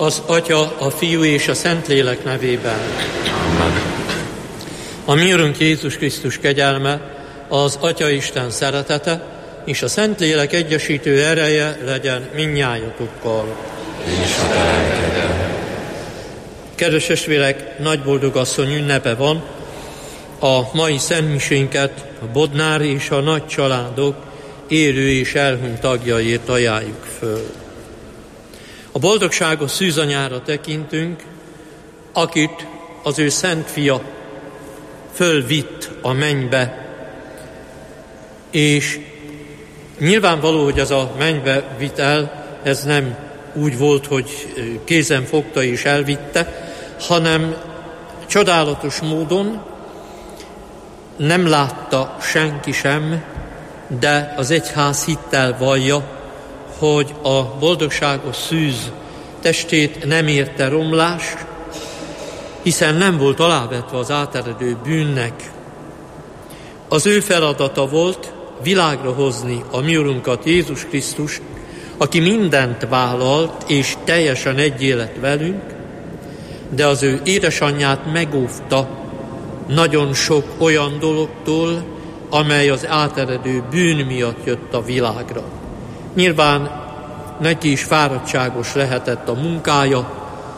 Az Atya, a Fiú és a Szentlélek nevében. Amen. A mi Urunk Jézus Krisztus kegyelme, az Atya Isten szeretete és a Szentlélek egyesítő ereje legyen mindnyájatokkal. És a te. Kedves testvérek, Nagyboldogasszony ünnepe van. A mai szentmisénket a Bodnár és a nagy családok élő és elhunyt tagjaiért ajánljuk föl. A boldogságos szűzanyára tekintünk, akit az ő szent fia fölvitt a mennybe, és nyilvánvaló, hogy ez a mennybe vitel, ez nem úgy volt, hogy kézen fogta és elvitte, hanem csodálatos módon nem látta senki sem, de az egyház hittel vallja, hogy a boldogságos szűz testét nem érte romlás, hiszen nem volt alávetve az áteredő bűnnek. Az ő feladata volt világra hozni a mi Urunkat, Jézus Krisztust, aki mindent vállalt és teljesen egy élet velünk, de az ő édesanyját megóvta nagyon sok olyan dologtól, amely az áteredő bűn miatt jött a világra. Nyilván neki is fáradtságos lehetett a munkája,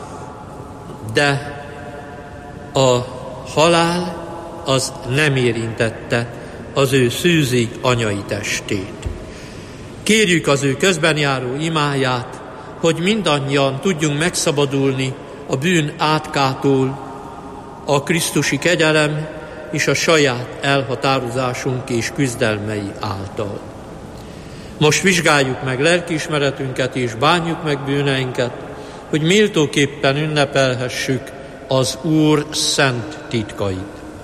de a halál az nem érintette az ő szűzi anyai testét. Kérjük az ő közbenjáró imáját, hogy mindannyian tudjunk megszabadulni a bűn átkától, a krisztusi kegyelem és a saját elhatározásunk és küzdelmei által. Most vizsgáljuk meg lelkiismeretünket és bánjuk meg bűneinket, hogy méltóképpen ünnepelhessük az Úr szent titkait.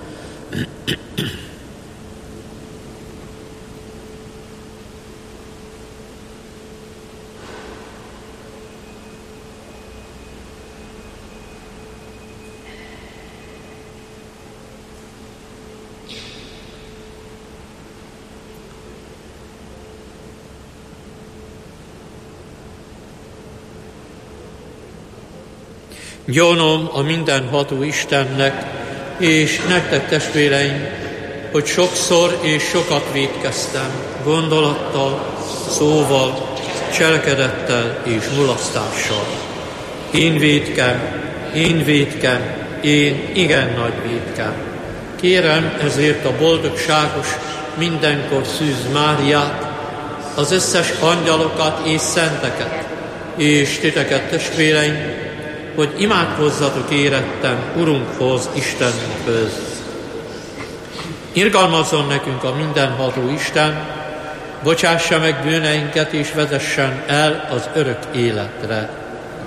Gyanom a mindenható Istennek, és nektek testvéreim, hogy sokszor és sokat vétkeztem, gondolattal, szóval, cselekedettel és mulasztással. Én vétkem, én igen nagy vétkem. Kérem ezért a boldogságos, mindenkor szűz Máriát, az összes angyalokat és szenteket, és titeket testvéreim, hogy imádkozzatok érettem Urunkhoz, Istenünkhöz. Irgalmazzon nekünk a mindenható Isten, bocsássa meg bűneinket és vezessen el az örök életre.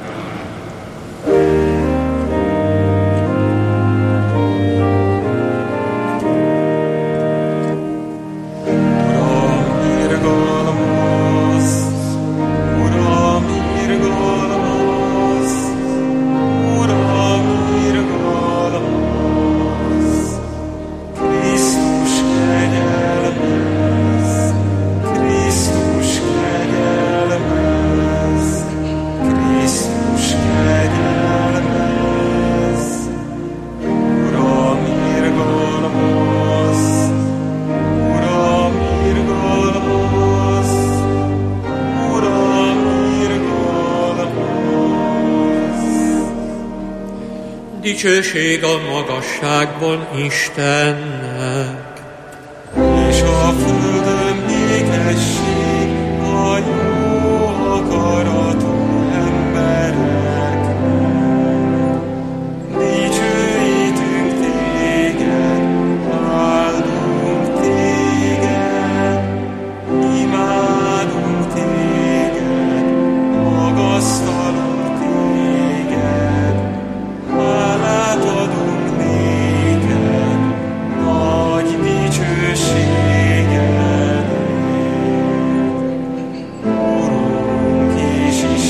Dicsőség a magasságban Istennek, és a földön békesség a jó akaratú embereknek. Dicsőítünk téged, áldunk téged, imádunk téged, magasztalunk téged, hálát adunk néked, nagy dicsőségedért. Urunk és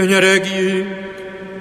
Könyörögjünk!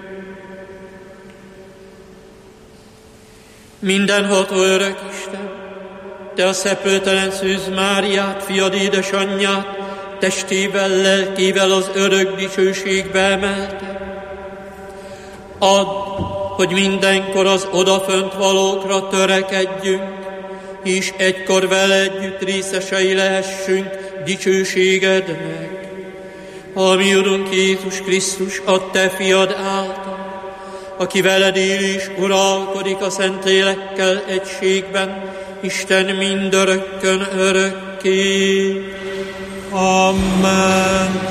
Mindenható örök Isten, Te a szeplőtelen Szűz Máriát, fiad édesanyját, testével, lelkével az örök dicsőségbe emelte. Add, hogy mindenkor az odafönt valókra törekedjünk, és egykor vele együtt részesei lehessünk dicsőségednek. A mi Urunk Jézus Krisztus, a Te fiad által, aki veled él és uralkodik a Szentlélekkel egységben, Isten mindörökkön örökké. Amen.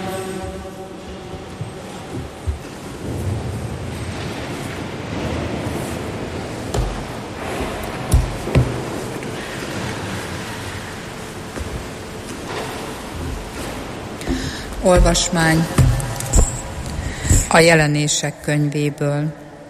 Olvasmány a Jelenések könyvéből.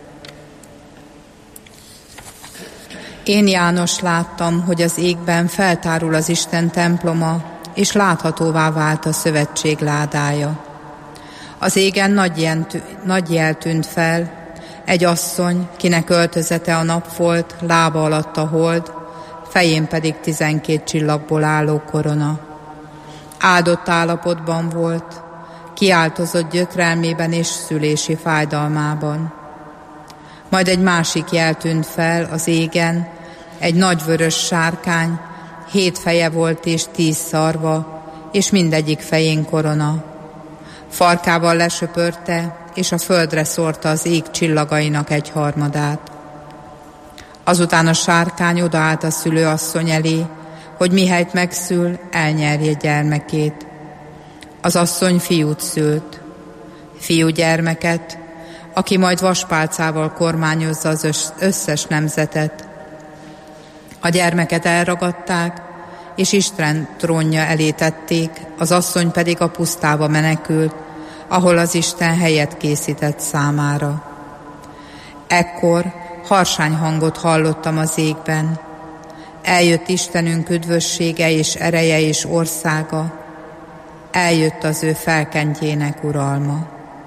Én János láttam, hogy az égben feltárul az Isten temploma, és láthatóvá vált a szövetség ládája. Az égen nagy jel tűnt fel, egy asszony, kinek öltözete a nap volt, lába alatt a hold, fején pedig 12 csillagból álló korona. Áldott állapotban volt, kiáltozott gyötrelmében és szülési fájdalmában. Majd egy másik jel tűnt fel az égen, egy nagy vörös sárkány, 7 feje volt és 10 szarva, és mindegyik fején korona. Farkával lesöpörte, és a földre szórta az ég csillagainak 1/3. Azután a sárkány odaállt a szülőasszony elé, hogy mihelyt megszül, elnyerje gyermekét. Az asszony fiút szült, fiúgyermeket, aki majd vaspálcával kormányozza az összes nemzetet. A gyermeket elragadták, és Isten trónja elé tették, az asszony pedig a pusztába menekült, ahol az Isten helyet készített számára. Ekkor harsányhangot hallottam az égben. Eljött Istenünk üdvössége és ereje és országa, eljött az ő felkentjének uralma.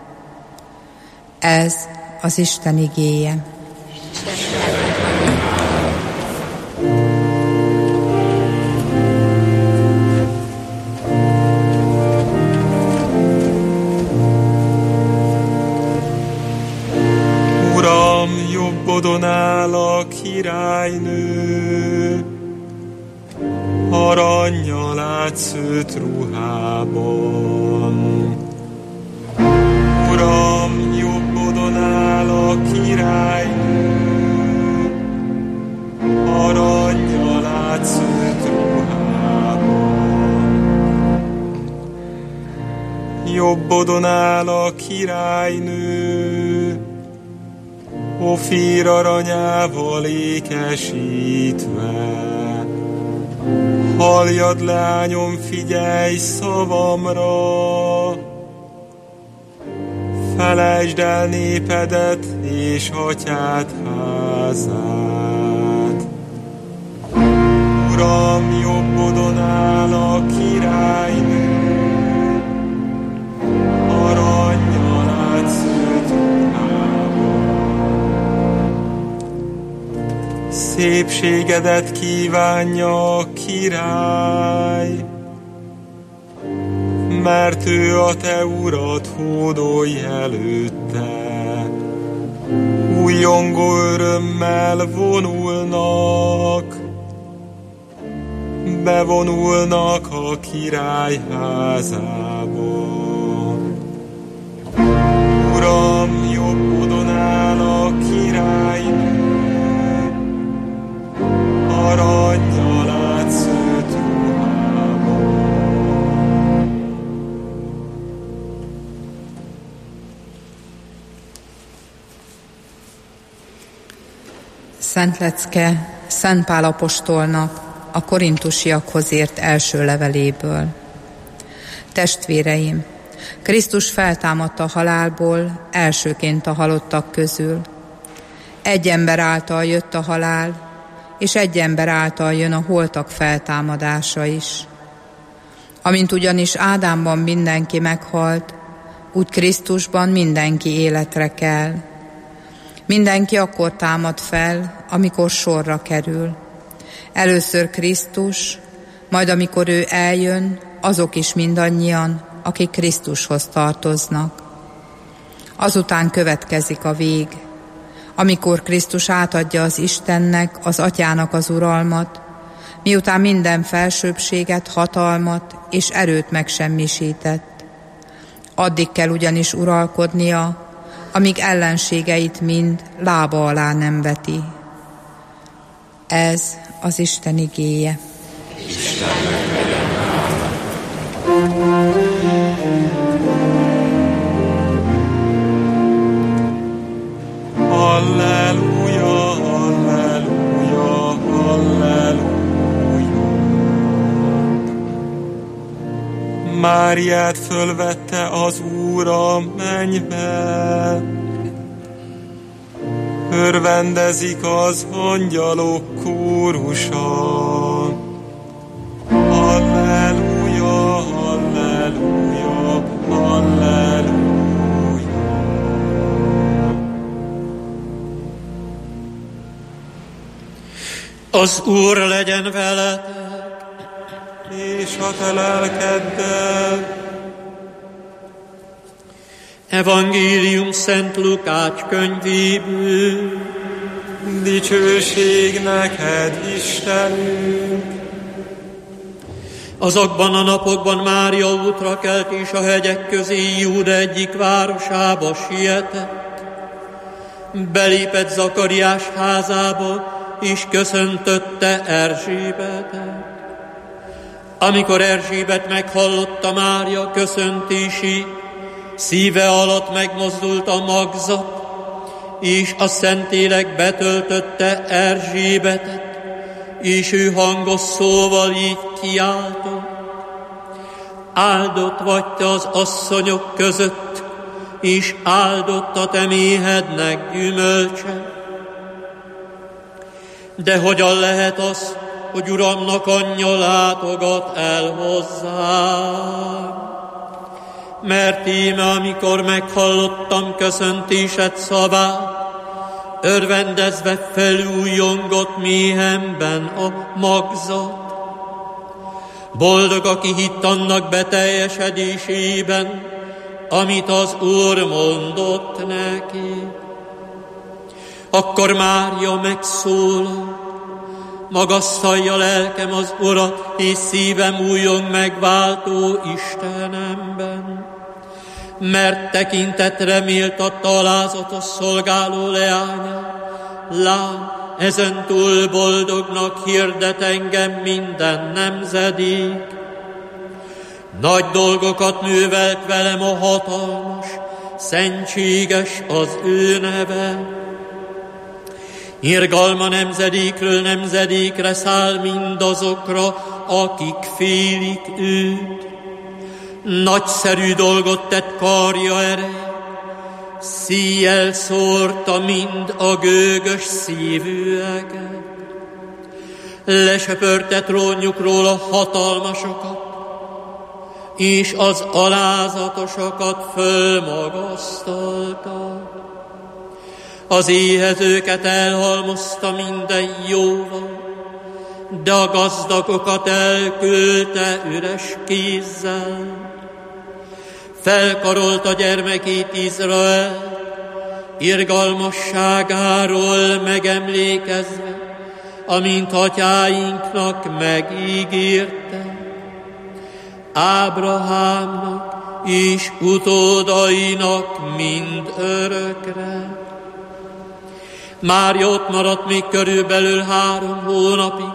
Ez az Isten igéje. Uram, jobbodon áll a királynő, arannyal átszőtt ruhában. Uram, jobbodon áll a királynő, arannyal átszőtt ruhában. Jobbodon áll a királynő, Ofír aranyával ékesítve. Halljad, lányom, figyelj szavamra, felejtsd el népedet és atyád házát. Uram, jobbodon áll a királynő, arannyal átszőtt ruhában. Szépségedet kívánja a király, mert ő a te urad hódolj előtte. Újjongó örömmel vonulnak, bevonulnak a király házába. Uram, jobbodon áll a királynő, arannyal átszőtt ruhában. Szent lecke Szent Pál apostolnak a korintusiakhoz írt első leveléből. Testvéreim, Krisztus feltámadt a halálból elsőként a halottak közül. Egy ember által jött a halál, és egy ember által jön a holtak feltámadása is. Amint ugyanis Ádámban mindenki meghalt, úgy Krisztusban mindenki életre kell. Mindenki akkor támad fel, amikor sorra kerül. Először Krisztus, majd amikor ő eljön, azok is mindannyian, akik Krisztushoz tartoznak. Azután következik a vég, amikor Krisztus átadja az Istennek, az Atyának az uralmat, miután minden felsőbbséget, hatalmat és erőt megsemmisített. Addig kell ugyanis uralkodnia, amíg ellenségeit mind lába alá nem veti. Ez az Isten igéje. Halleluja, halleluja, halleluja. Máriát fölvette az Úr a mennybe, örvendezik az angyalok kórusa. Halleluja, halleluja, halleluja. Az Úr legyen veletek, és a te lelkeddel. Evangélium Szent Lukács könyvéből. Dicsőség neked, Istenünk! Azokban a napokban Mária útra kelt, és a hegyek közé Júda egyik városába sietett. Belépett Zakariás házába, és köszöntötte Erzsébetet. Amikor Erzsébet meghallotta Mária köszöntését, szíve alatt megmozdult a magzat, és a Szentlélek betöltötte Erzsébetet, és ő hangos szóval így kiáltott: áldott vagy te az asszonyok között, és áldott a te méhednek gyümölcse. De hogyan lehet az, hogy Uramnak anyja látogat el hozzám? Mert íme, amikor meghallottam köszöntésed szavát, örvendezve felújongott méhemben a magzat. Boldog, aki hitt annak beteljesedésében, amit az Úr mondott neki. Akkor Mária megszólalt: magasztalja lelkem az Urat, és szívem újjong megváltó Istenemben. Mert tekintetre méltatta alázatos szolgáló leányát. Lám, ezentúl boldognak hirdet engem minden nemzedék. Nagy dolgokat művelt velem a hatalmas, szentséges az ő neve. Irgalma nemzedékről nemzedékre száll mindazokra, akik félik őt. Nagyszerű dolgot tett karja ereje, szíjjel szórta mind a gőgös szívűeket. Lesöpörte trónjukról a hatalmasokat, és az alázatosokat fölmagasztalta. Az éhezőket elhalmozta minden jóval, de a gazdagokat elküldte üres kézzel. Felkarolta gyermekét Izrael, irgalmasságáról megemlékezve, amint atyáinknak megígérte, Ábrahámnak és utódainak mind örökre. Mária ott maradt még körülbelül 3 hónapig,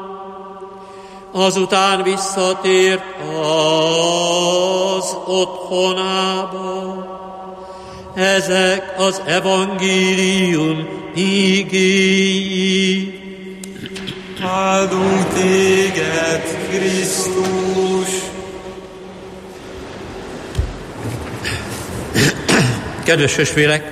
azután visszatért az otthonába. Ezek az evangélium igéi. Áldunk téged, Krisztus! Kedves testvérek!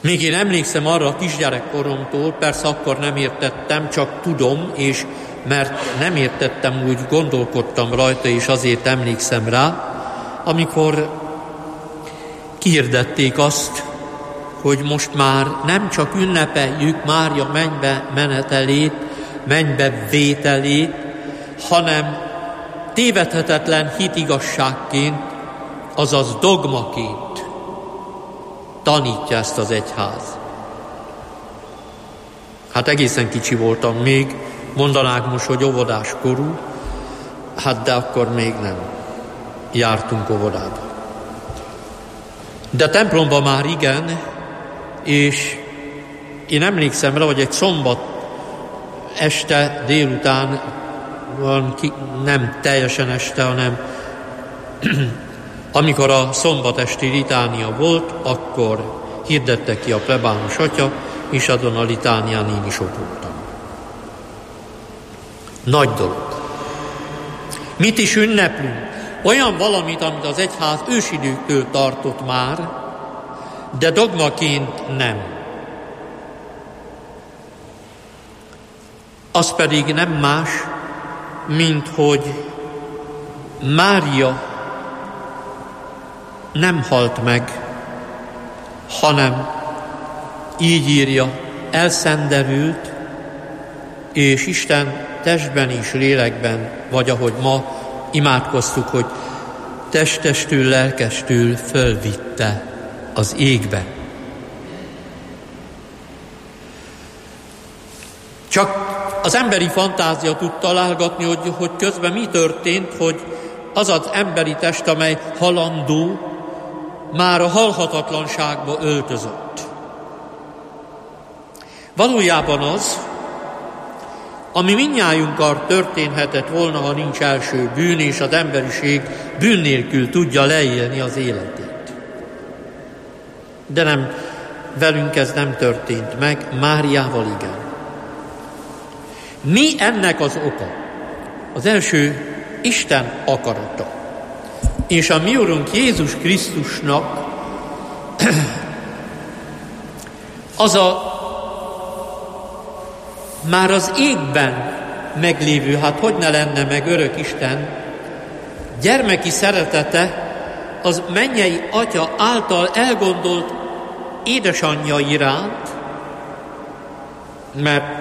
Még én emlékszem arra a kisgyerekkoromtól, persze akkor nem értettem, csak tudom, és mert nem értettem, úgy gondolkodtam rajta, és azért emlékszem rá, amikor kihirdették azt, hogy most már nem csak ünnepeljük Mária mennybe menetelét, mennybe vételét, hanem tévedhetetlen hitigasságként, azaz dogmaként tanítja ezt az egyház. Hát egészen kicsi voltam még, mondanák most, hogy óvodás korú, hát de akkor még nem jártunk óvodába. De a templomban már igen, és én emlékszem rá, hogy egy szombat este délután, nem teljesen este, hanem amikor a szombat esti litánia volt, akkor hirdette ki a plebános atya, és azon a litánián én is ott voltam. Nagy dolog. Mit is ünneplünk? Olyan valamit, amit az egyház ősidőktől tartott már, de dogmaként nem. Az pedig nem más, mint hogy Mária nem halt meg, hanem így írja, elszenderült, és Isten testben és lélekben, vagy ahogy ma imádkoztuk, hogy testestül, lelkestül fölvitte az égbe. Csak az emberi fantázia tud találgatni, hogy közben mi történt, hogy az az emberi test, amely halandó, már a halhatatlanságba öltözött. Valójában az, ami mindnyájunkkal történhetett volna, ha nincs első bűn, és az emberiség bűn nélkül tudja leélni az életét. De nem, velünk ez nem történt meg, Máriával igen. Mi ennek az oka? Az első Isten akarata. És a mi Urunk Jézus Krisztusnak az a már az égben meglévő, hát hogy ne lenne meg örök Isten, gyermeki szeretete az mennyei Atya által elgondolt édesanyja iránt, mert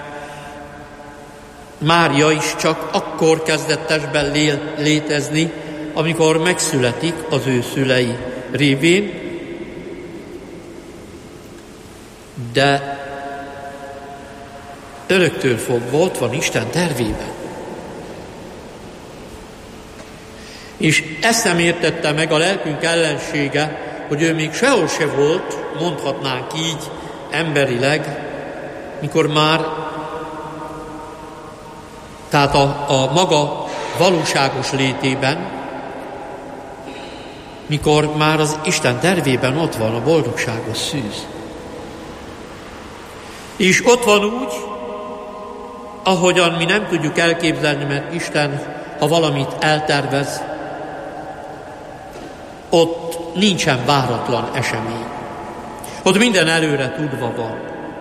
Mária is csak akkor kezdett testben létezni, amikor megszületik az ő szülei révén, de öröktől fogva ott van Isten tervében. És ezt nem értette meg a lelkünk ellensége, hogy ő még sehol se volt, mondhatnánk így emberileg, mikor már, tehát a maga valóságos létében, mikor már az Isten tervében ott van a boldogságos szűz. És ott van úgy, ahogyan mi nem tudjuk elképzelni, mert Isten, ha valamit eltervez, ott nincsen váratlan esemény. Ott minden előre tudva van.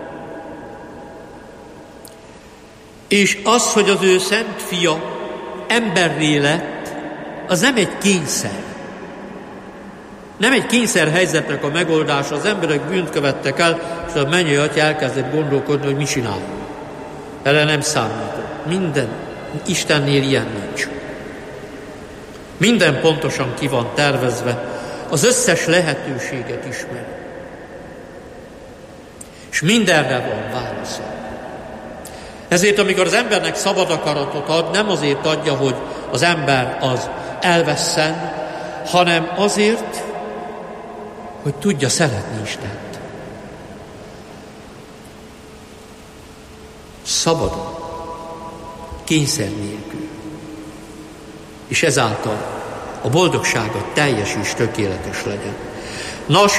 És az, hogy az ő szent fia emberré lett, az nem egy kényszer. Nem egy kényszer helyzetnek a megoldása, az emberek bűnt követtek el, és a mennyei Atya elkezdett gondolkodni, hogy mit csinálunk. Erre nem számított. Minden Istennél ilyen nincs. Minden pontosan ki van tervezve, az összes lehetőséget ismeri. És mindenre van válasza. Ezért, amikor az embernek szabad akaratot ad, nem azért adja, hogy az ember az elvesszen, hanem azért, hogy tudja szeretni Istent. Szabadon, kényszer nélkül. És ezáltal a boldogsága teljes és tökéletes legyen. Nos,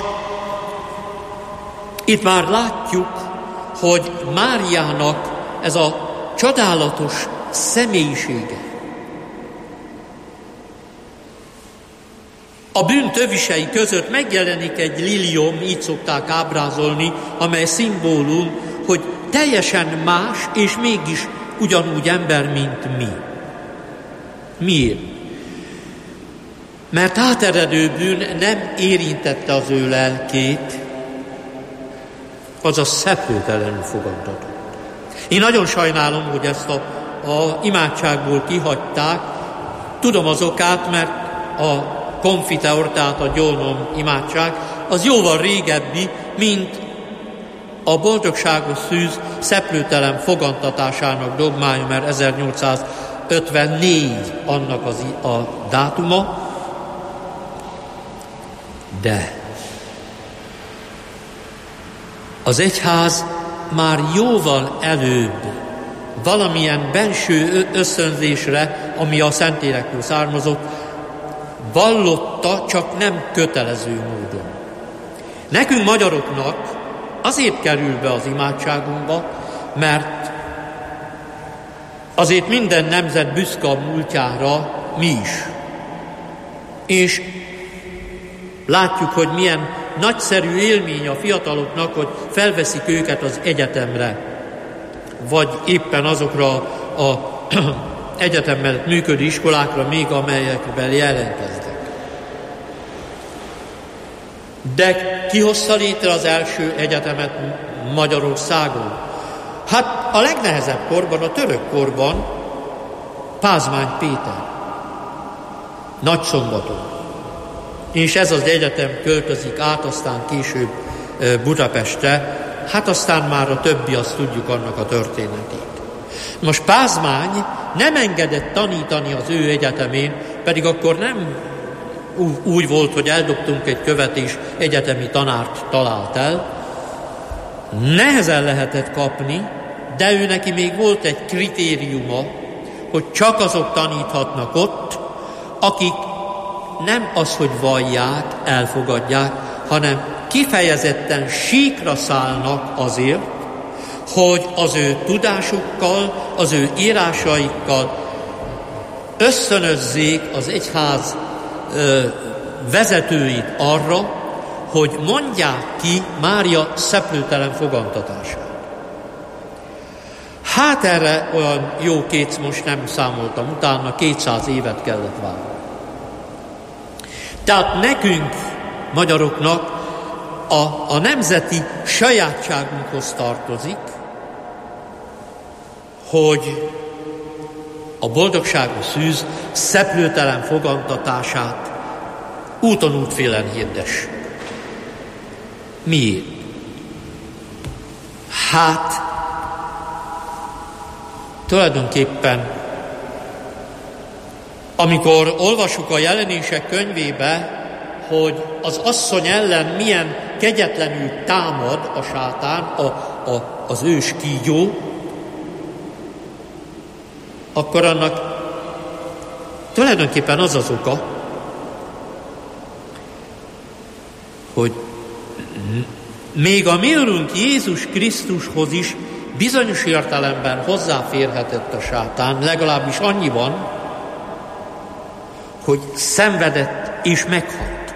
itt már látjuk, hogy Máriának ez a csodálatos személyisége, A bűn tövisei között megjelenik egy liliom, így szokták ábrázolni, amely szimbólum, hogy teljesen más, és mégis ugyanúgy ember, mint mi. Miért? Mert áteredő bűn nem érintette az ő lelkét, azaz szeplőtelenül fogadtatott. Én nagyon sajnálom, hogy ezt a imádságból kihagyták. Tudom az okát, mert a Confiteor, tehát a gyónom imádság, az jóval régebbi, mint a boldogságos szűz szeplőtelen fogantatásának dogmája, mert 1854 annak a dátuma, de az egyház már jóval előbb valamilyen benső ösztönzésre, ami a Szentlélektől származott, vallotta, csak nem kötelező módon. Nekünk magyaroknak azért kerül be az imádságunkba, mert azért minden nemzet büszke a múltjára, mi is. És látjuk, hogy milyen nagyszerű élmény a fiataloknak, hogy felveszik őket az egyetemre, vagy éppen azokra az egyetem mellett működő iskolákra, még amelyekben jelentkeznek. De ki hozta létre az első egyetemet Magyarországon? Hát a legnehezebb korban, a török korban Pázmány Péter, Nagyszombaton. És ez az egyetem költözik át, aztán később Budapestre, hát aztán már a többi, azt tudjuk annak a történetét. Most Pázmány nem engedett tanítani az ő egyetemén, pedig akkor nem úgy volt, hogy eldobtunk egy követ és egyetemi tanárt talált el. Nehezen lehetett kapni, de ő neki még volt egy kritériuma, hogy csak azok taníthatnak ott, akik nem az, hogy vallják, elfogadják, hanem kifejezetten síkra szállnak azért, hogy az ő tudásukkal, az ő írásaikkal ösztönözzék az egyház vezetőit arra, hogy mondják ki Mária szeplőtelen fogantatását. Hát erre olyan jó most nem számoltam, utána 200 évet kellett várni. Tehát nekünk, magyaroknak a nemzeti sajátságunkhoz tartozik, hogy a boldogságos szűz szeplőtelen fogantatását úton útfélen hirdessük. Miért? Hát, tulajdonképpen, amikor olvasjuk a Jelenések könyvébe, hogy az asszony ellen milyen kegyetlenül támad a sátán, az ős kígyó, akkor annak tulajdonképpen az az oka, hogy még a mi Urunk Jézus Krisztushoz is bizonyos értelemben hozzáférhetett a sátán, legalábbis annyiban, hogy szenvedett és meghalt.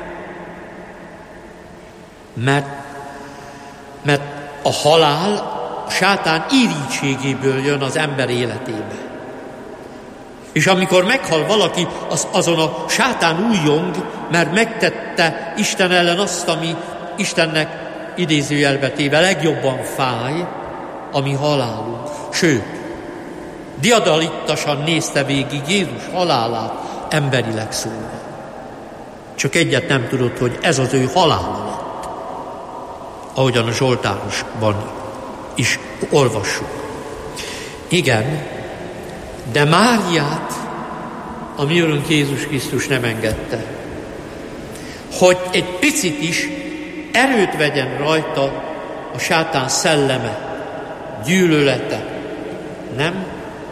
Mert a halál a sátán irítségéből jön az ember életébe. És amikor meghal valaki, azon a sátán újjong, mert megtette Isten ellen azt, ami Istennek idézőjelbe téve legjobban fáj, ami halálunk. Sőt, diadalittasan nézte végig Jézus halálát, emberileg szólva. Csak egyet nem tudott, hogy ez az ő halála lett. Ahogyan a Zsoltárosban is olvassuk. Igen, de Máriát a mi Urunk Jézus Krisztus nem engedte, hogy egy picit is erőt vegyen rajta a sátán szelleme, gyűlölete. Nem?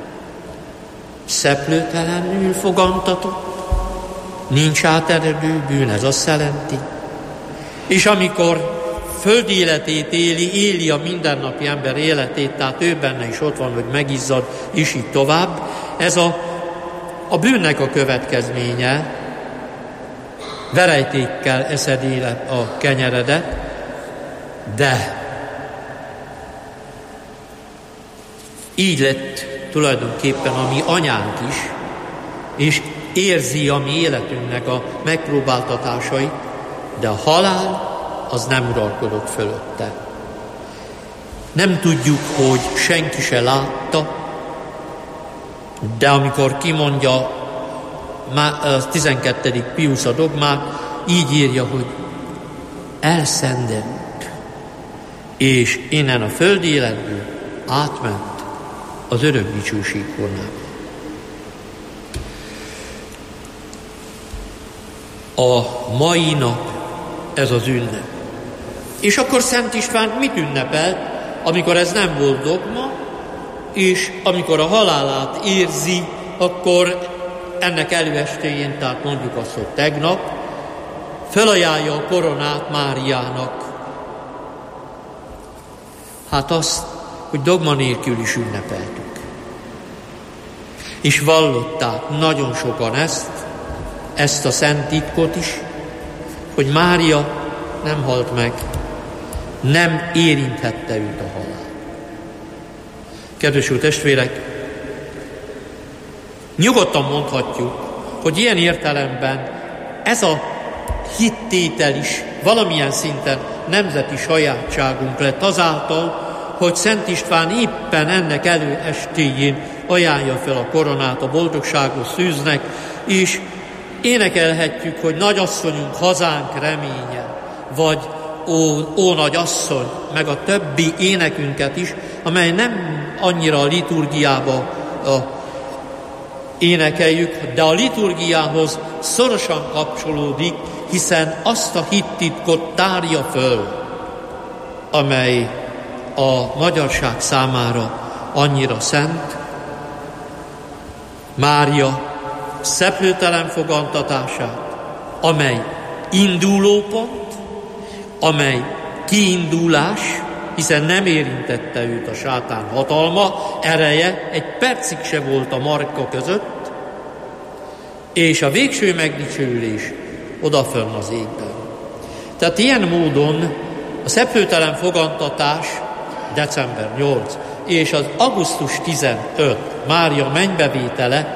Szeplőtelenül fogantatott, nincs áteredő bűn, ez azt jelenti. És amikor földi életét éli a mindennapi ember életét, tehát ő benne is ott van, hogy megizzad, és így tovább. Ez a bűnnek a következménye, verejtékkel eszed élet a kenyeredet, de így lett tulajdonképpen a mi anyánk is, és érzi a mi életünknek a megpróbáltatásait, de a halál az nem uralkodott fölötte. Nem tudjuk, hogy senki se látta, de amikor kimondja a 12. Piusz a dogmát, így írja, hogy elszendült, és innen a földi életből átment az örök dicsőség kornába. A mai nap ez az ünnep. És akkor Szent István mit ünnepelt, amikor ez nem volt dogma, és amikor a halálát érzi, akkor ennek előestéjén, tehát mondjuk azt, hogy tegnap, felajánlja a koronát Máriának. Hát azt, hogy dogma nélkül is ünnepeltük. És vallották nagyon sokan ezt a szent titkot is, hogy Mária nem halt meg, nem érinthette őt a halál. Kedves úr testvérek, nyugodtan mondhatjuk, hogy ilyen értelemben ez a hittétel is valamilyen szinten nemzeti sajátságunk lett azáltal, hogy Szent István éppen ennek előestéjén ajánlja fel a koronát a boldogságos szűznek, és énekelhetjük, hogy nagyasszonyunk, hazánk reménye, vagy ó nagyasszony, meg a többi énekünket is, amely nem annyira a liturgiába énekeljük, de a liturgiához szorosan kapcsolódik, hiszen azt a hittitkot tárja föl, amely a magyarság számára annyira szent. Mária szeplőtelen fogantatását, amely indulópont, amely kiindulás, hiszen nem érintette őt a sátán hatalma, ereje, egy percig se volt a marka között, és a végső megdicsőülés odafönn az égben. Tehát ilyen módon a szeplőtelen fogantatás december 8 és az augusztus 15 Mária mennybevétele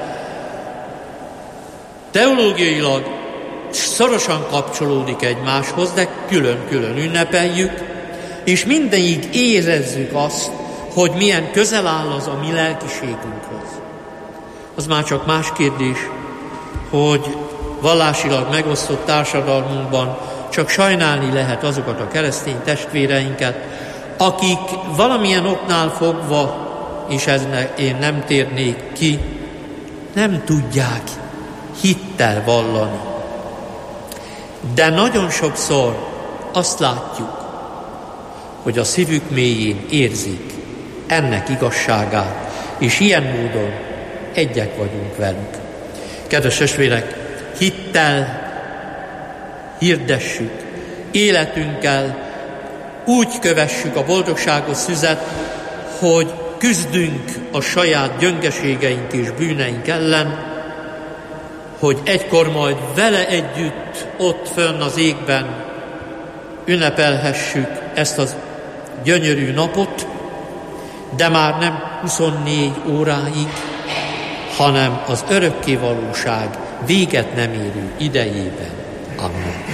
teológiailag szorosan kapcsolódik egymáshoz, de külön-külön ünnepeljük, és mindig érezzük azt, hogy milyen közel áll az a mi lelkiségünkhöz. Az már csak más kérdés, hogy vallásilag megosztott társadalmunkban csak sajnálni lehet azokat a keresztény testvéreinket, akik valamilyen oknál fogva, és eznek én nem térnék ki, nem tudják hittel vallani. De nagyon sokszor azt látjuk, hogy a szívük mélyén érzik ennek igazságát, és ilyen módon egyek vagyunk velük. Kedves testvérek, hittel hirdessük, életünkkel úgy kövessük a boldogságos szüzet, hogy küzdünk a saját gyöngeségeink és bűneink ellen, hogy egykor majd vele együtt ott fönn az égben ünnepelhessük ezt az gyönyörű napot, de már nem 24 óráig, hanem az örökké valóság véget nem érő idejében. Amen.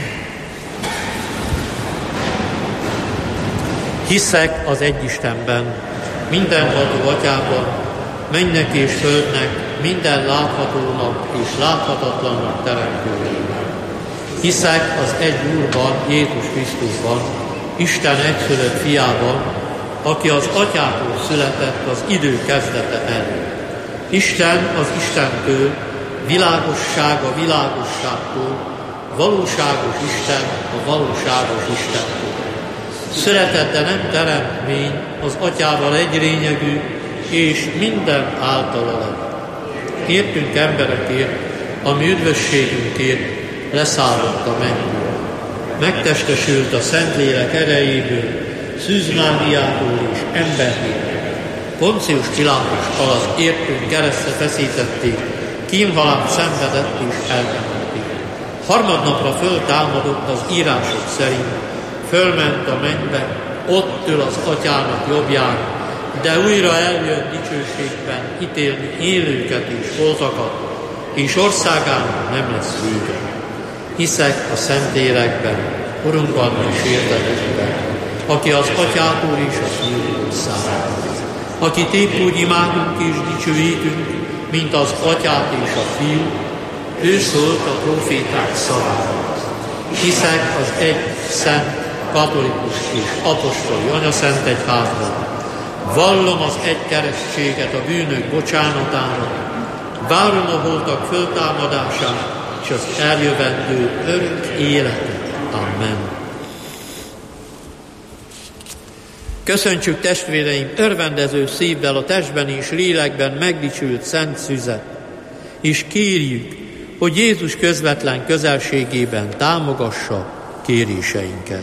Hiszek az Egyistenben, mindenható Atyában, mennek és földnek, minden láthatónak és láthatatlannak teremtőjében. Hiszek az egy Úrban, Jézus Krisztusban, Isten egyszülött fiában, aki az Atyától született az idő kezdete előtt. Isten az Istentől, világosság a világosságtól, valóságos Isten a valóságos Istentől. Született, de nem teremtmény, az Atyával egy lényegű, és minden általa lett. Értünk emberekért, a mi üdvösségünkért leszállott a mennyből. Megtestesült a Szentlélek erejéből, Szűz Máriától és emberként. Poncius Pilátussal az értünk keresztre feszítették, kínhalált szenvedett és eltemették. Harmadnapra föltámadott az írások szerint, fölment a mennybe, ott ül az atyának jobbján, de újra eljön dicsőségben ítélni élőket és holtakat, és országának nem lesz vége. Hiszek a Szentlélekben, Urunkban és értetőben, aki az Atyától és a Fiútól származik, akit épp úgy imádunk és dicsőítünk, mint az Atyát és a Fiút, ő szólt a proféták szavával. Hiszek az egy szent, katolikus és apostoli anyaszentegyházban, vallom az egy keresztséget a bűnök bocsánatára, várom a holtak föltámadását és az eljövendő örök életet. Amen. Köszöntsük testvéreim örvendező szívvel a testben és lélekben megdicsült szent szüzet, és kérjük, hogy Jézus közvetlen közelségében támogassa kéréseinket.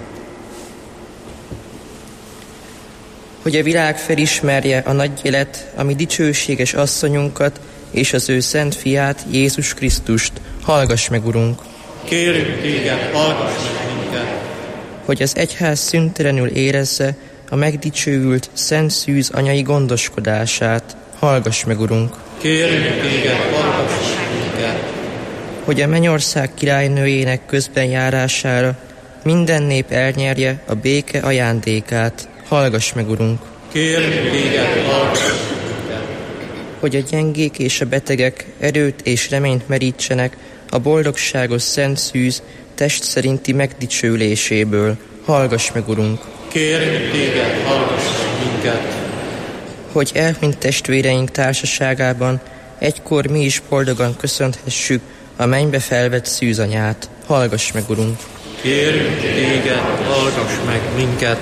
Hogy a világ felismerje a nagy élet, ami dicsőséges asszonyunkat és az ő szent fiát, Jézus Krisztust, hallgass meg, Urunk! Kérünk téged, hallgass meg minket! Hogy az egyház szüntelenül érezze a megdicsőült szent szűz anyai gondoskodását, hallgass meg, Urunk! Kérünk téged, hallgass meg minket! Hogy a mennyország királynőjének közben járására minden nép elnyerje a béke ajándékát, hallgass meg, Urunk! Kérünk téged, hallgass meg minket! Hogy a gyengék és a betegek erőt és reményt merítsenek a boldogságos szent szűz test szerinti megdicsőléséből, hallgass meg, Urunk! Kérünk téged, hallgass meg minket! Hogy elhunyt testvéreink társaságában egykor mi is boldogan köszönhessük a mennybe felvett szűzanyát, hallgass meg, Urunk! Kérünk téged, hallgass meg minket!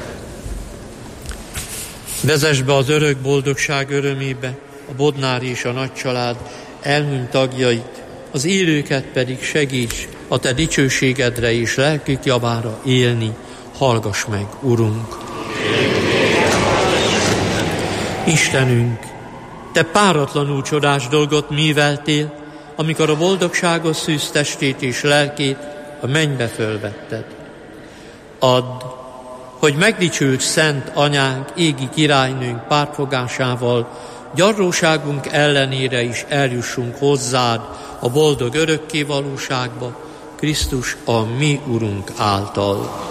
Vezess be az örök boldogság örömébe a Bodnár és a nagycsalád elhunyt tagjait, az élőket pedig segíts a te dicsőségedre és lelkük javára élni, hallgass meg, Urunk! Istenünk, te páratlanul csodás dolgot műveltél, amikor a boldogságos szűz testét és lelkét a mennybe fölvetted. Add, hogy megdicsült szent anyánk, égi királynőnk pártfogásával gyarlóságunk ellenére is eljussunk hozzád a boldog örökkévalóságba, Krisztus a mi Urunk által.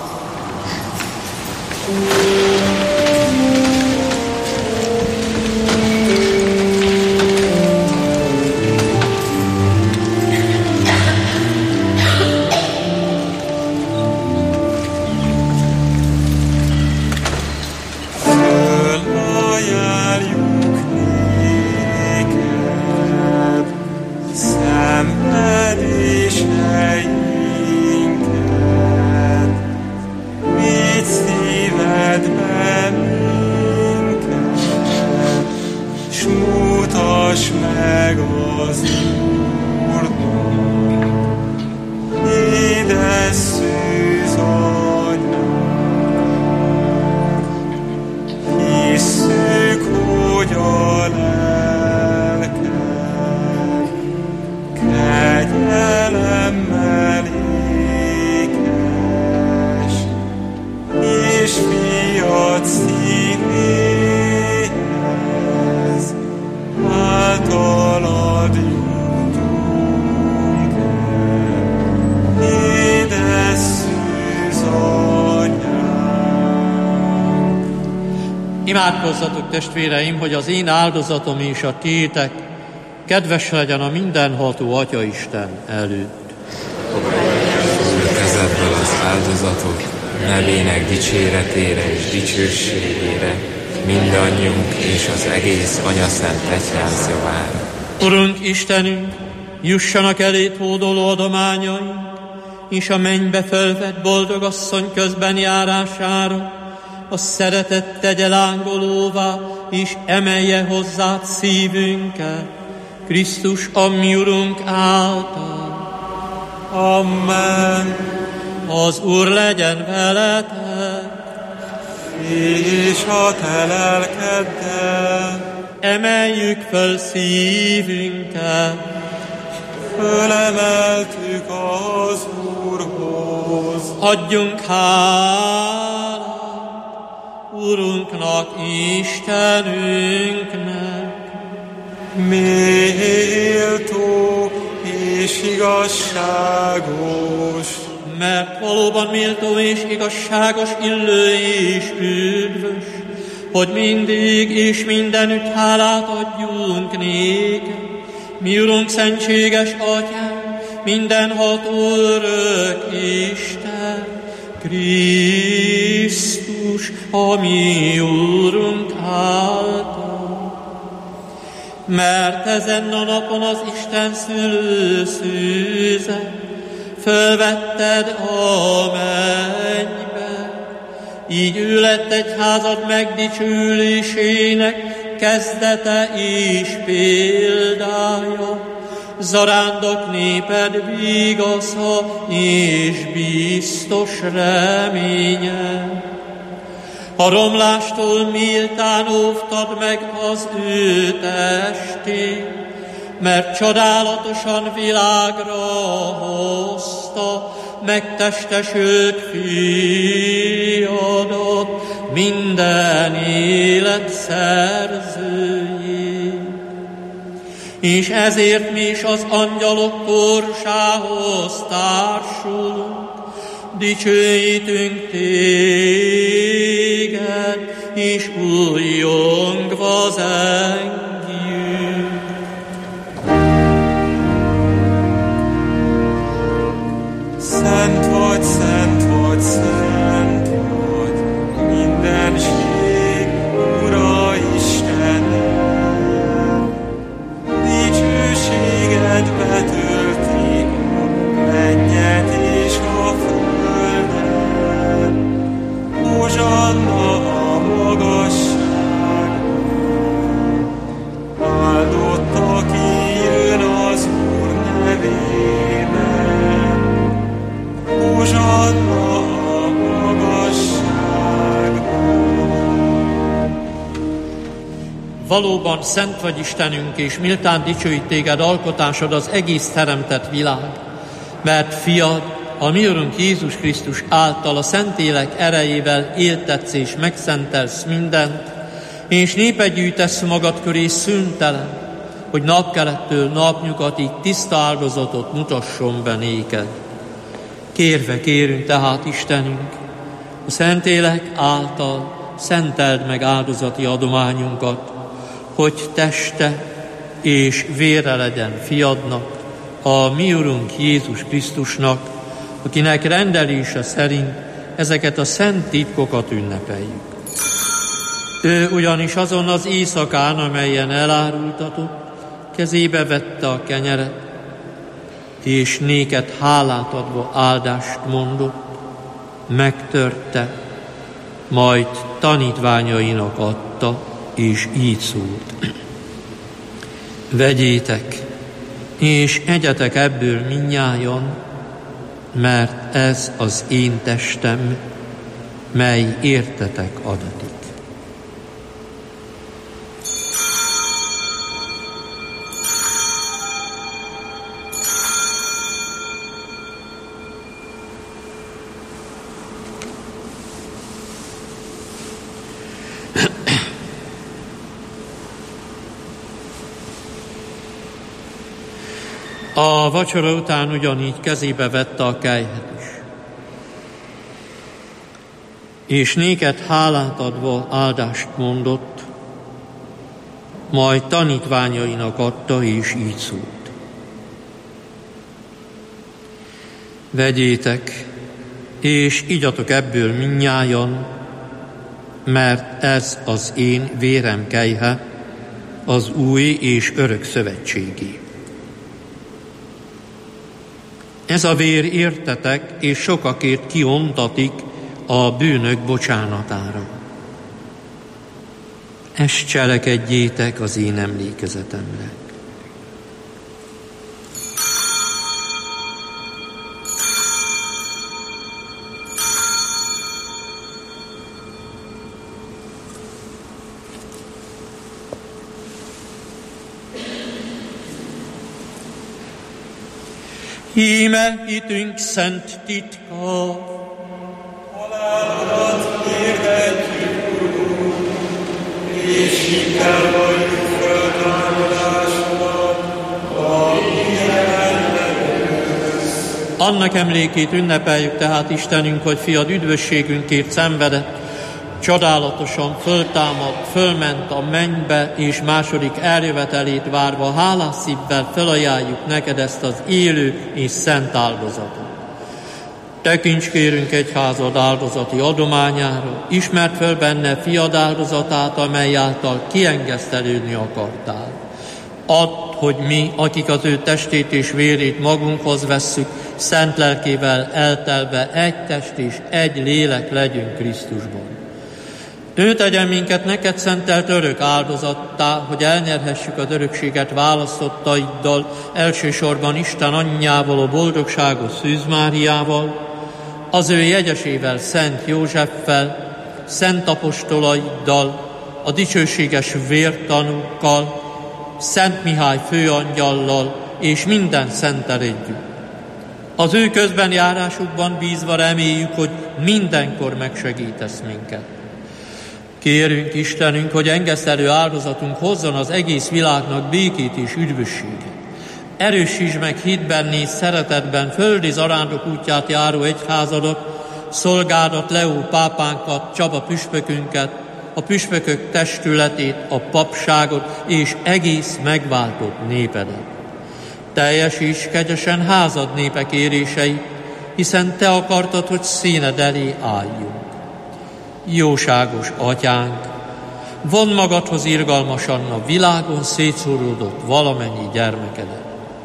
Imádkozzatok, testvéreim, hogy az én áldozatom és a tiétek kedves legyen a mindenható Atyaisten előtt. Fogadj kezedből az áldozatot, nevének dicséretére és dicsőségére, mindannyiunk és az egész Anyaszent Egyház javára. Urunk Istenünk, jussanak eléd hódoló adományaink, és a mennybe fölvett boldog asszony közben járására, a szeretet tegye lángolóvá, és emelje hozzád szívünket, Krisztus a mi Urunk által. Amen. Az Úr legyen veletek, És a te lelkeddel. emeljük föl szívünket, fölemeltük az Úrhoz. Adjunk hálát Urunknak, Istenünknek. Méltó és igazságos, mert valóban méltó és igazságos, illő és üdvös, hogy mindig és mindenütt hálát adjunk néked, mi Urunk, szentséges Atyánk, mindenható örök Isten, Krisztus, a mi Úrunk által. Mert ezen a napon az Isten szülő szűzet fölvetted a mennybe, így ő lett egyházad megdicsülésének kezdete és példája, zarándok néped vigasza és biztos reménye. A romlástól méltán óvtad meg az ő testét, mert csodálatosan világra hozta, megtestesült fiadat, minden élet szerzőjét. És ezért mi is az angyalok korsához társulunk, dicsőítünk téged, és újjongva zengjük. Szent vagy, szent vagy, szent vagy, mindenség Ura Istenem. Dicsőséged betölti a mennyet és a földet. Hozsanna a magasságban, áldott, aki jön az Úr nevében. Hozsanna a magasságban. Valóban szent vagy Istenünk, és méltán dicsőít téged alkotásod az egész teremtett világ, mert fiad, a mi Urunk Jézus Krisztus által a Szentlélek erejével éltetsz és megszentelsz mindent, és népet gyűjtesz magad köré szüntelen, hogy napkelettől napnyugatig tiszta áldozatot mutasson be néked. Kérve kérünk tehát, Istenünk, a Szentlélek által szenteld meg áldozati adományunkat, hogy teste és vére legyen fiadnak, a mi Urunk Jézus Krisztusnak, akinek rendelése szerint ezeket a szent titkokat ünnepeljük. Ő ugyanis azon az éjszakán, amelyen elárultatott, kezébe vette a kenyeret, és néked hálát adva áldást mondott, megtörte, majd tanítványainak adta, és így szólt. Vegyétek, és egyetek ebből mindnyájan, mert ez az én testem, mely értetek adatik. A vacsora után ugyanígy kezébe vette a kelyhet is, és néked hálát adva áldást mondott, majd tanítványainak adta, és így szólt. Vegyétek, és igyatok ebből mindnyájan, mert ez az én vérem kelyhe, az új és örök szövetségé. Ez a vér értetek, és sokakért kiontatik a bűnök bocsánatára. Ezt cselekedjétek az én emlékezetemre. Íme hitünk szent titka. Halálodat hirdetjük, Urunk, és hittel vagyunk föltámadásodat, Annak emlékét ünnepeljük tehát Istenünk, hogy fiad üdvösségünkért szenvedett, csodálatosan föltámadt, fölment a mennybe, és második eljövetelét várva hálás szívvel felajánljuk neked ezt az élő és szent áldozatot. Tekints kérünk egyházad áldozati adományára, ismerd föl benne fiad áldozatát, amely által kiengesztelődni akartál. Add, hogy mi, akik az ő testét és vérét magunkhoz vesszük, szent lelkével eltelve egy test és egy lélek legyünk Krisztusban. Ő tegyen minket neked szentelt örök áldozattá, hogy elnyerhessük az örökséget választottaiddal, elsősorban Isten anyjával, a boldogságos Szűz Máriával, az ő jegyesével, Szent Józseffel, szent apostolaiddal, a dicsőséges vértanúkkal, Szent Mihály főangyallal és minden szenttel együtt. Az ő közben járásukban bízva reméljük, hogy mindenkor megsegítesz minket. Kérünk Istenünk, hogy engesztelő áldozatunk hozzon az egész világnak békét és üdvösséget. Erősítsd meg hitben és szeretetben földi zarándok útját járó egyházadat, szolgádat, Leó pápánkat, Csaba püspökünket, a püspökök testületét, a papságot és egész megváltott népedet. Teljesíts kegyesen házad népe kéréseit, hiszen te akartad, hogy színed elé álljunk. Jóságos atyánk, vondd magadhoz irgalmasan a világon szétszóródott valamennyi gyermekedet.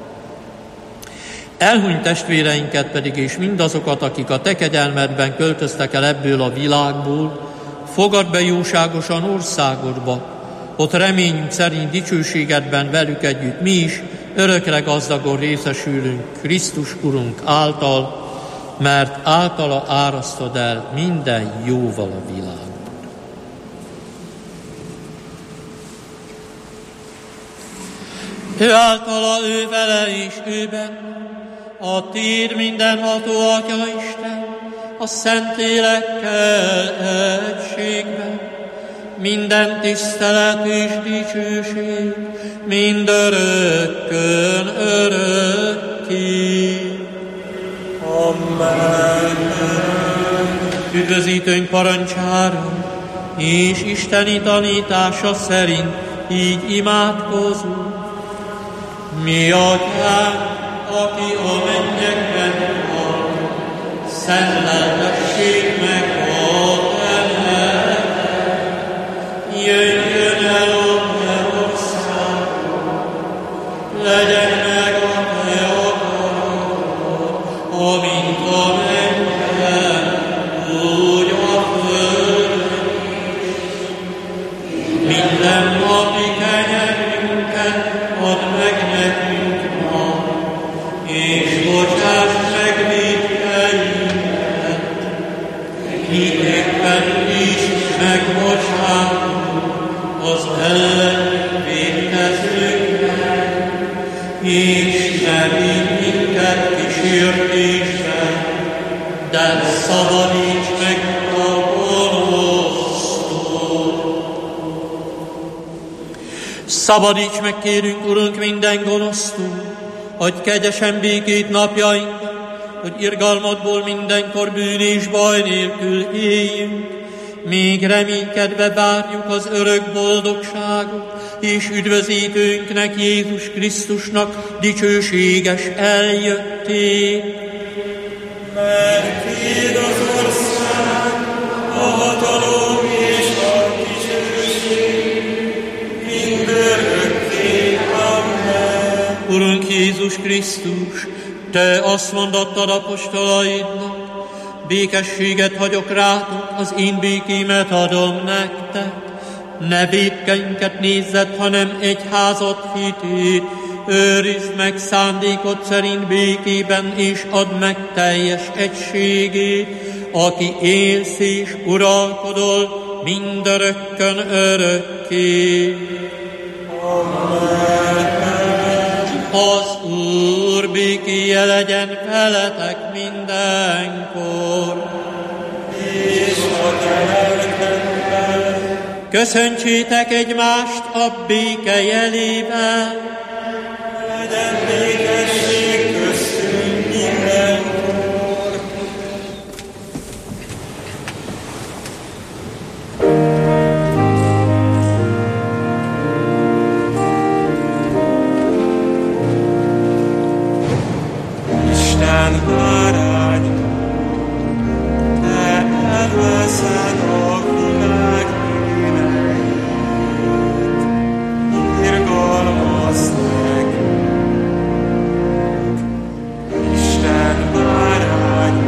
Elhunyt testvéreinket pedig és mindazokat, akik a te kegyelmedben költöztek el ebből a világból, fogadd be jóságosan országodba, ott reményünk szerint dicsőségedben velük együtt mi is örökre gazdagon részesülünk Krisztus Urunk által, mert általa árasztod el minden jóval a világot. Ő általa, ő vele és őben, a tér mindenható Atya Isten, a Szentlélekkel egységben, minden tisztelet és dicsőség, mindörökkön örökké. Amen. Üdvözítőnk parancsára és isteni tanítása szerint így imádkozunk. Mi Atyánk, aki a mennyekben van, szenteltessék meg a te neved. Jöjjön el a te országod, legyen meg a te akaratod, amint a mennyben, úgy a földön is. Minden napi kenyerünket add meg nekünk ma, és bocsáss meg vétkeinket, miképpen is megbocsátunk az ellenünk vétkezőknek, és ne vigy minket kísértésbe, de szabadíts meg a gonosztól. Szabadíts meg, kérünk, Urunk, minden gonosztól, adj kegyesen békét napjainkban, hogy irgalmadból mindenkor bűn és baj nélkül éljünk, még reménykedve várjuk az örök boldogságot, és üdvözítőnknek, Jézus Krisztusnak dicsőséges eljöttét. Mert tiéd az ország, a hatalom és a dicsőség, mindörökké. Amen. Urunk Jézus Krisztus, te azt mondottad apostolaidnak, békességet hagyok rátok, az én békémet adom nektek. Ne vétkeinket nézzed, hanem egyházad hitét, őrizd meg szándékod szerint békében, és add meg teljes egységét, aki élsz és uralkodol mindörökkön örökké. Amen. Az Úr békéje legyen veletek mindenkor. És a te lelkedben. Köszöntsétek egymást a béke jelével. Legyen békesség köztünk mindenkor. Isten bárány, te elveszed a világ bűneit, irgalmazd meg. Isten bárány,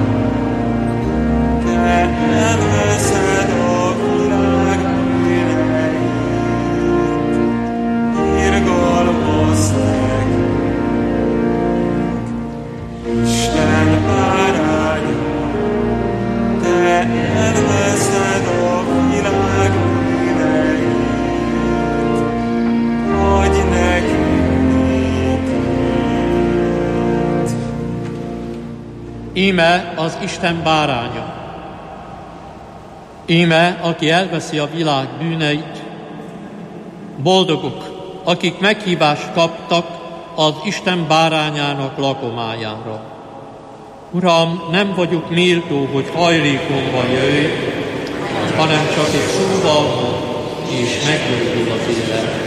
te elveszed a világ bűneit, irgalmazd meg. Isten bárány, te elveszed a világ bűneit, adj nekünk békét. Íme az Isten báránya. Íme, aki elveszi a világ bűneit. Boldogok, akik meghívást kaptak az Isten bárányának lakomájára. Uram, nem vagyok méltó, hogy hajlékomba jöjj, hanem csak egy szóval mond, és meggyógyul az élet.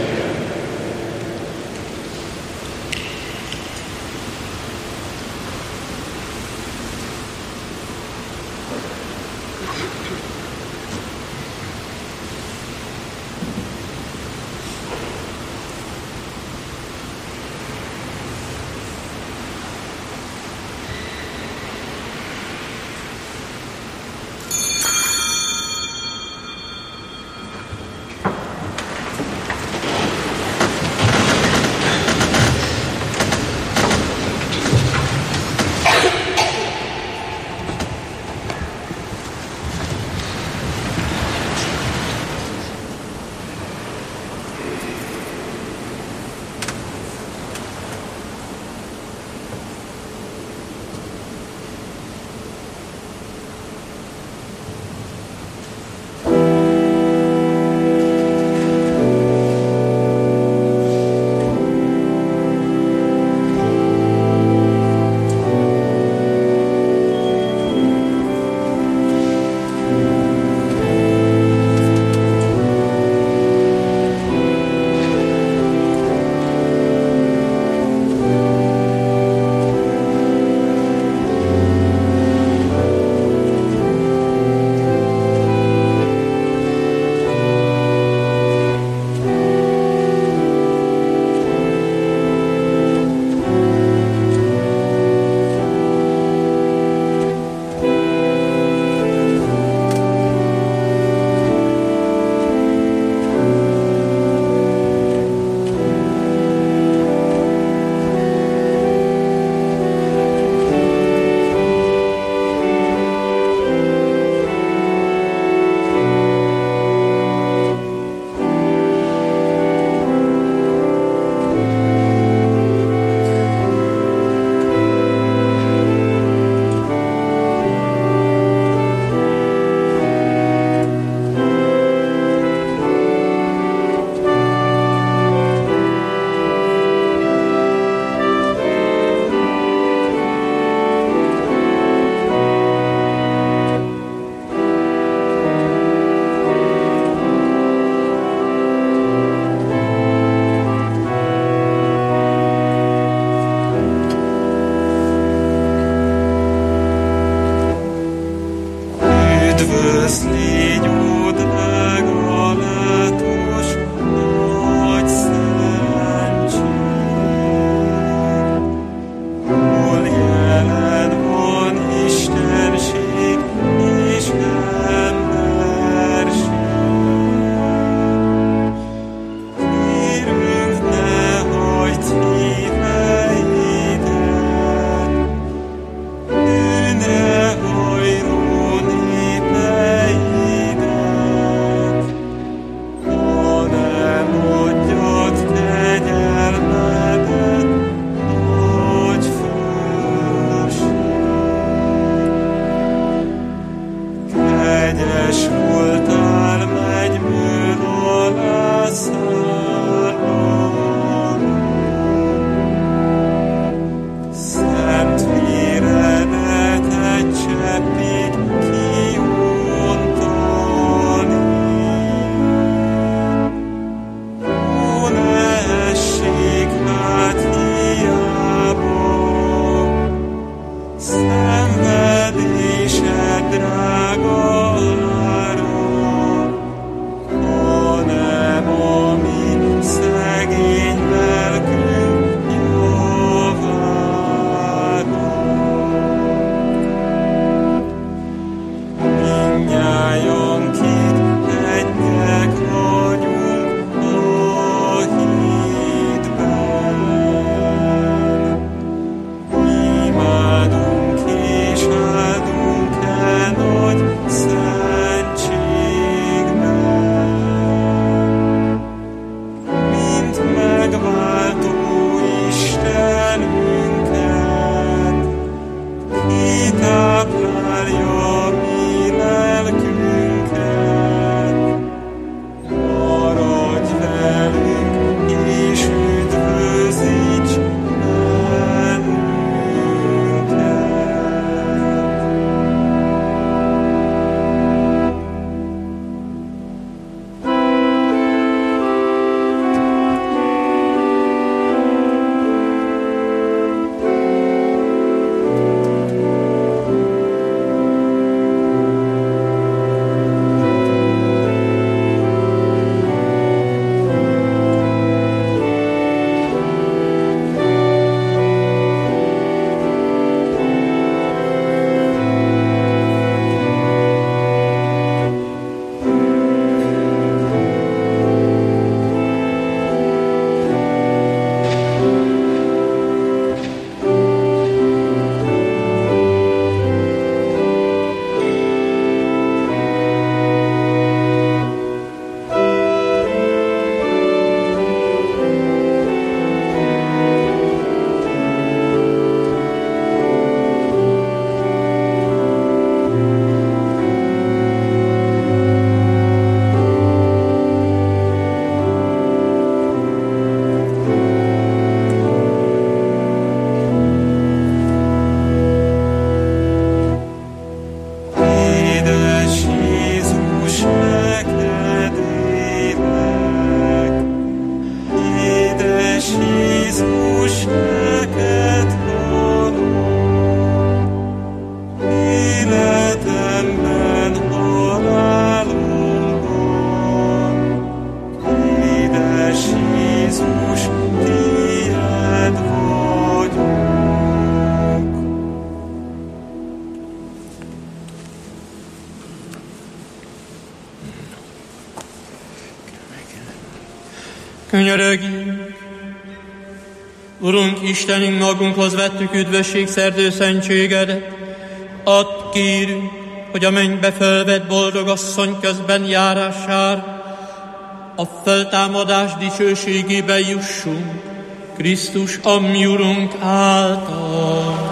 Könyörögjünk! Urunk, Istenünk, magunkhoz vettük üdvösségszerdő szentségedet. Add, kérünk, hogy a mennybe fölvett boldog asszony közben járására a feltámadás dicsőségébe jussunk, Krisztus, a mi Urunk által.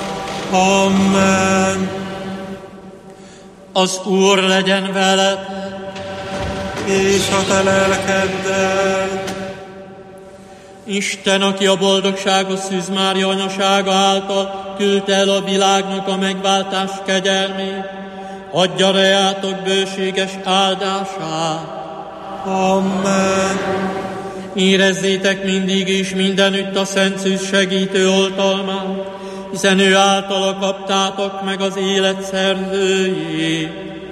Amen. Az Úr legyen veled, És a te lelkeddel. Isten, aki a boldogságos Szűz Mária anyasága által küldte el a világnak a megváltás kegyelmét, adja reátok bőséges áldását. Amen. Érezzétek mindig és mindenütt a Szent Szűz segítő oltalmát, hiszen ő általa kaptátok meg az élet szerzőjét.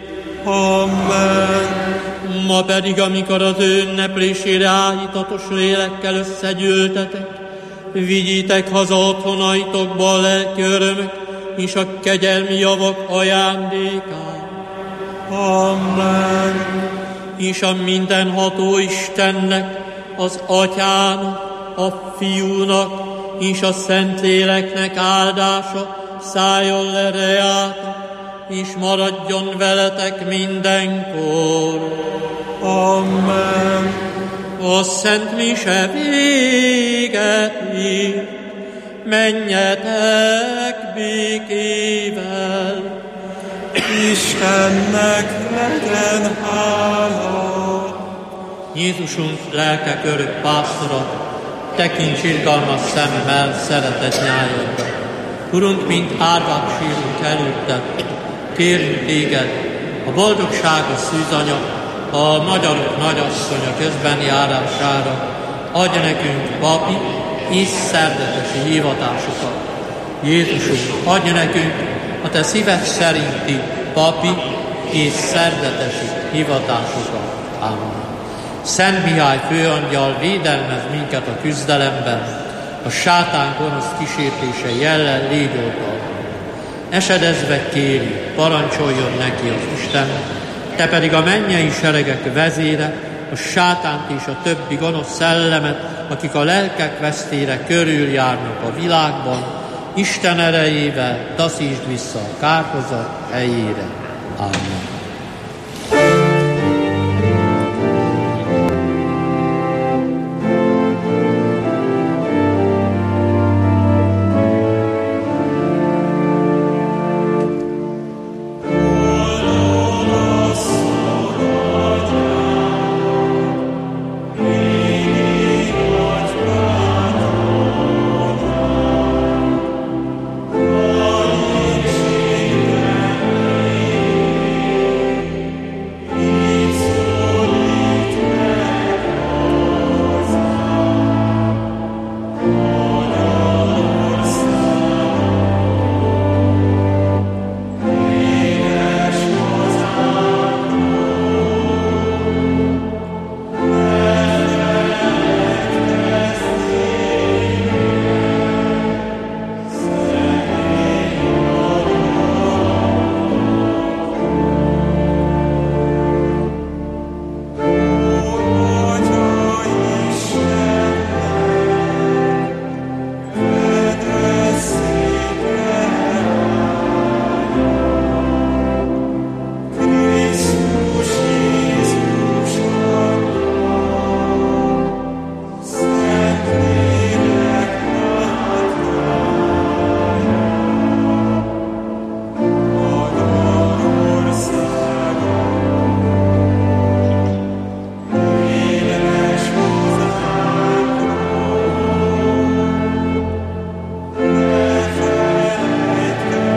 Amen. Ma pedig, amikor az ő ünneplésére áhítatos lélekkel összegyűltetek, vigyétek haza otthonaitokba a lelki örömök és a kegyelmi javak ajándékát. Amen. És a mindenható Istennek, az Atyának, a Fiúnak és a Szentléleknek áldása szálljon le reátok, és maradjon veletek mindenkor. Amen. A Szent Mise véget ér, menjetek békével. Istennek legyen hála. Jézusunk lelke örök pásztora, tekints irgalmas szemmel szeretett nyájadba. Urunk, mint árvák sírunk előtte, kérünk téged, a boldogságos szűzanya, a magyarok nagyasszonya közben járására, adj nekünk papi és szerdetesi hivatásokat. Jézusunk, adj nekünk a te szíved szerinti papi és szerdetesi hivatásokat. Amen. Szent Mihály főangyal, védelmez minket a küzdelemben, a sátán gonosz kísértése ellen légy oltalma. Esedezve kéri, parancsoljon neki az Isten, te pedig a mennyei seregek vezére, a sátánt és a többi gonosz szellemet, akik a lelkek vesztére körüljárnak a világban, Isten erejével taszítsd vissza a kárhozat helyére. Amen.